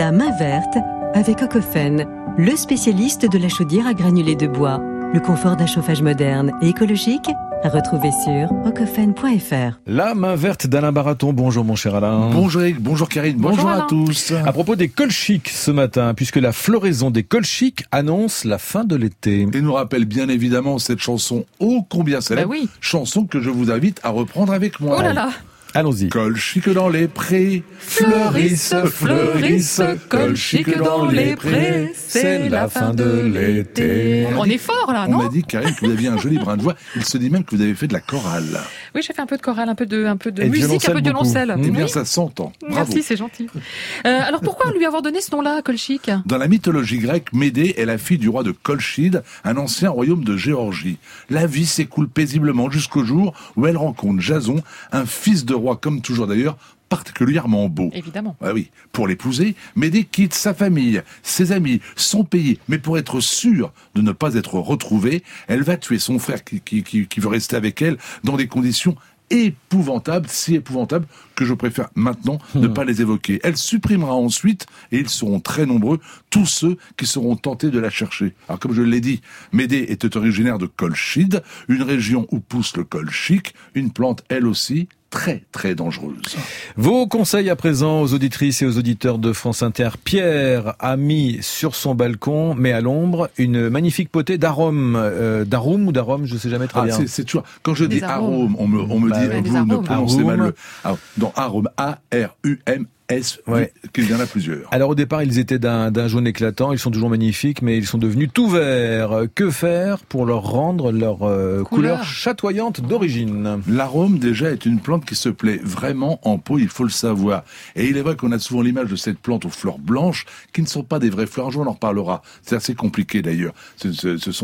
La main verte avec Ocofen, le spécialiste de la chaudière à granulés de bois. Le confort d'un chauffage moderne et écologique à retrouver sur ocofen.fr. La main verte d'Alain Baraton. Bonjour mon cher Alain. Bonjour Eric, bonjour Karine, bonjour à tous. À propos des colchiques ce matin, puisque la floraison des colchiques annonce la fin de l'été. Et nous rappelle bien évidemment cette chanson ô combien célèbre, chanson que je vous invite à reprendre avec moi. Oh là là. Allons-y. Colchiques dans les prés, fleurissent, fleurissent, colchiques dans les prés, c'est la fin de l'été. On est fort là, non? On m'a dit, Karine, que vous aviez un joli brin de voix. Il se dit même que vous avez fait de la chorale. Oui, j'ai fait un peu de chorale, un peu de Et musique, un peu de violoncelle. Eh bien, Oui. ça s'entend. Bravo. Merci, c'est gentil. Alors pourquoi lui avoir donné ce nom-là, Colchique? Dans la mythologie grecque, Médée est la fille du roi de Colchide, un ancien royaume de Géorgie. La vie s'écoule paisiblement jusqu'au jour où elle rencontre Jason, un fils de roi, comme toujours d'ailleurs, particulièrement beau. Évidemment. Ah oui. Pour l'épouser, Médée quitte sa famille, ses amis, son pays, mais pour être sûre de ne pas être retrouvée, elle va tuer son frère qui veut rester avec elle dans des conditions épouvantables, si épouvantables que je préfère maintenant ne pas les évoquer. Elle supprimera ensuite, et ils seront très nombreux, tous ceux qui seront tentés de la chercher. Alors comme je l'ai dit, Médée était originaire de Colchide, une région où pousse le colchique, une plante elle aussi très très dangereuse. Vos conseils à présent aux auditrices et aux auditeurs de France Inter. Pierre a mis sur son balcon, mais à l'ombre, une magnifique potée d'arôme. D'arôme ou d'arôme, je sais jamais très bien. C'est toujours, quand je dis arôme, on me dit, vous ne prononcez mal le... Donc arôme, A-R-U-M, qu'il y en a plusieurs. Alors au départ, ils étaient d'un jaune éclatant, ils sont toujours magnifiques, mais ils sont devenus tout verts. Que faire pour leur rendre leur couleur chatoyante d'origine? L'arôme, déjà, est une plante qui se plaît vraiment en pot, il faut le savoir. Et il est vrai qu'on a souvent l'image de cette plante aux fleurs blanches, qui ne sont pas des vraies fleurs. Un jour, on en reparlera. C'est assez compliqué, d'ailleurs. Ce sont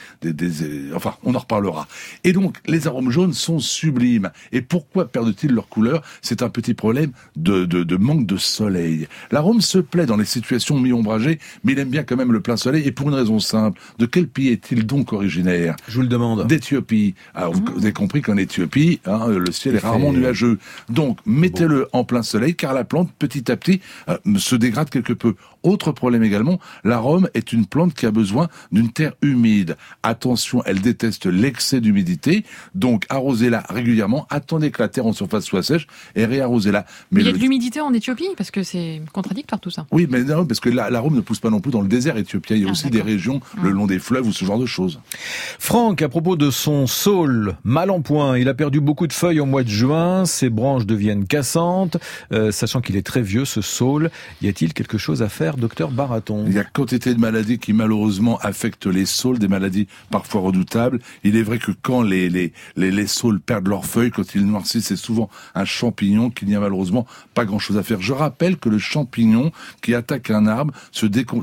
enfin, on en reparlera. Et donc, les arômes jaunes sont sublimes. Et pourquoi perdent-ils leur couleur? C'est un petit problème de manque de soleil. L'arôme se plaît dans les situations mi-ombragées, mais il aime bien quand même le plein soleil, et pour une raison simple. De quel pays est-il donc originaire? Je vous le demande. D'Éthiopie. Alors, vous avez compris qu'en Éthiopie, le ciel est rarement nuageux. Donc, mettez-le en plein soleil, car la plante, petit à petit, se dégrade quelque peu. Autre problème également, l'arôme est une plante qui a besoin d'une terre humide. Attention, elle déteste l'excès d'humidité, donc arrosez-la régulièrement, attendez que la terre en surface soit sèche, et réarrosez-la. Mais il y a de l'humidité en Éthiopie, parce que c'est contradictoire tout ça. Oui, mais non, parce que l'arôme ne pousse pas non plus dans le désert éthiopien. Il y a aussi des régions le long des fleuves ou ce genre de choses. Franck, à propos de son saule, mal en point, il a perdu beaucoup de feuilles au mois de juin, ses branches deviennent cassantes, sachant qu'il est très vieux, ce saule. Y a-t-il quelque chose à faire, docteur Baraton? Il y a quantité de maladies qui malheureusement affectent les saules, des maladies parfois redoutables. Il est vrai que quand les saules perdent leurs feuilles, quand ils noircissent, c'est souvent un champignon qu'il n'y a malheureusement pas grand-chose à faire. Je rappelle que le champignon qui attaque un arbre se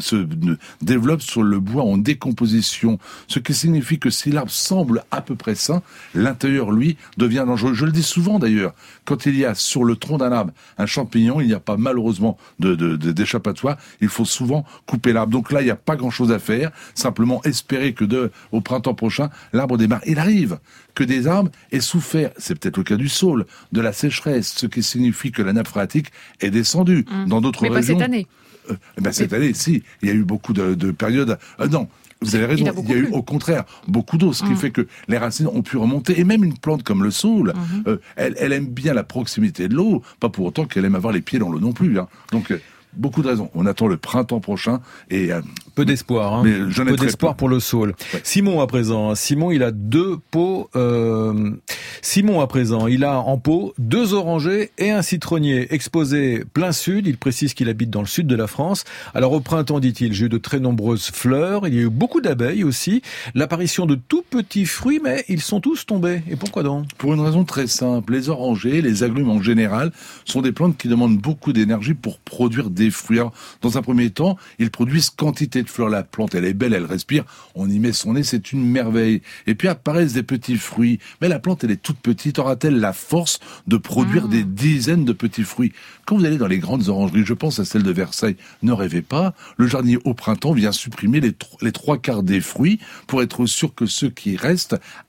développe sur le bois en décomposition, ce qui signifie que si l'arbre semble à peu près sain, l'intérieur, lui, devient dangereux. Je le dis souvent d'ailleurs, quand il y a sur le tronc d'un arbre un champignon, il n'y a pas malheureusement d'échappatoire, il faut souvent couper l'arbre. Donc là, il n'y a pas grand-chose à faire, simplement espérer que au printemps prochain, l'arbre démarre. Il arrive que des arbres aient souffert, c'est peut-être le cas du saule, de la sécheresse, ce qui signifie que la nappe phréatique est descendue. Dans d'autres régions... Mais pas cette année. Cette année, si, il y a eu beaucoup de périodes... non, vous avez raison, il y a eu au contraire beaucoup d'eau, ce qui fait que les racines ont pu remonter. Et même une plante comme le saule, elle aime bien la proximité de l'eau, pas pour autant qu'elle aime avoir les pieds dans l'eau non plus. Donc... beaucoup de raisons. On attend le printemps prochain et... peu d'espoir, mais peu d'espoir pour le saule. Ouais. Simon à présent. Simon, il a deux pots... Simon à présent, il a en pot 2 orangers et un citronnier exposés plein sud. Il précise qu'il habite dans le sud de la France. Alors au printemps, dit-il, j'ai eu de très nombreuses fleurs. Il y a eu beaucoup d'abeilles aussi. L'apparition de tout petits fruits, mais ils sont tous tombés. Et pourquoi donc? Pour une raison très simple. Les orangers, les agrumes en général, sont des plantes qui demandent beaucoup d'énergie pour produire des fruits. Alors, dans un premier temps, ils produisent quantité de fleurs. La plante, elle est belle, elle respire. On y met son nez, c'est une merveille. Et puis apparaissent des petits fruits. Mais la plante, elle est toute petite. Aura-t-elle la force de produire des dizaines de petits fruits? Quand vous allez dans les grandes orangeries, je pense à celle de Versailles, ne rêvez pas. Le jardinier au printemps vient supprimer les 3/4 des fruits pour être sûr que ceux qui restent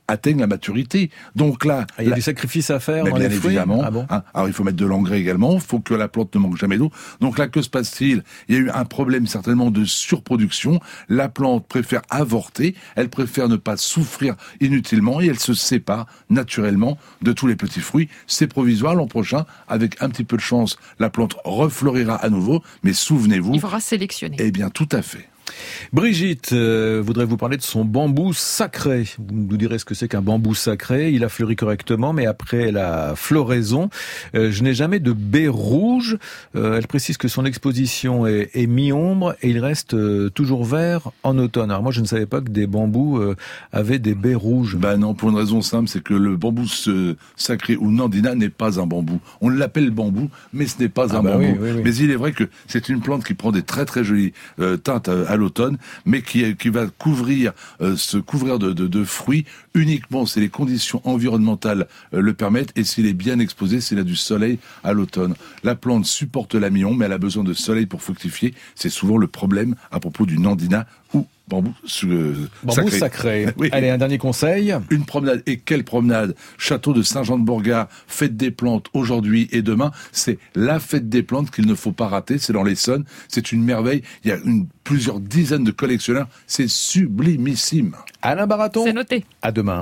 atteignent la maturité. Donc là, il y a du sacrifice à faire mais dans bien les fruits. évidemment. Ah bon? Alors il faut mettre de l'engrais également. Il faut que la plante ne manque jamais d'eau. Donc là, que se passe-t-il? Il y a eu un problème certainement de surproduction. La plante préfère avorter. Elle préfère ne pas souffrir inutilement et elle se sépare naturellement de tous les petits fruits. C'est provisoire. L'an prochain, avec un petit peu de chance, la plante refleurira à nouveau. Mais souvenez-vous. Il faudra sélectionner. Eh bien, tout à fait. Brigitte voudrait vous parler de son bambou sacré. Vous nous direz ce que c'est qu'un bambou sacré. Il a fleuri correctement, mais après la floraison, je n'ai jamais de baies rouges. Elle précise que son exposition est mi-ombre et il reste toujours vert en automne. Alors moi, je ne savais pas que des bambous avaient des baies rouges. Ben non, pour une raison simple, c'est que le bambou sacré ou nandina n'est pas un bambou. On l'appelle bambou, mais ce n'est pas un bambou. Oui. Mais il est vrai que c'est une plante qui prend des très très jolies teintes à l'automne, mais qui va se couvrir de fruits uniquement si les conditions environnementales le permettent et s'il est bien exposé, s'il a du soleil à l'automne. La plante supporte la mi-ombre, mais elle a besoin de soleil pour fructifier. C'est souvent le problème à propos du nandina ou bambou sacré. Oui. Allez, un dernier conseil. Une promenade. Et quelle promenade? Château de Saint-Jean-de-Bourgard, fête des plantes aujourd'hui et demain. C'est la fête des plantes qu'il ne faut pas rater. C'est dans l'Essonne. C'est une merveille. Il y a plusieurs dizaines de collectionneurs. C'est sublimissime. Alain Baraton. C'est noté. À demain.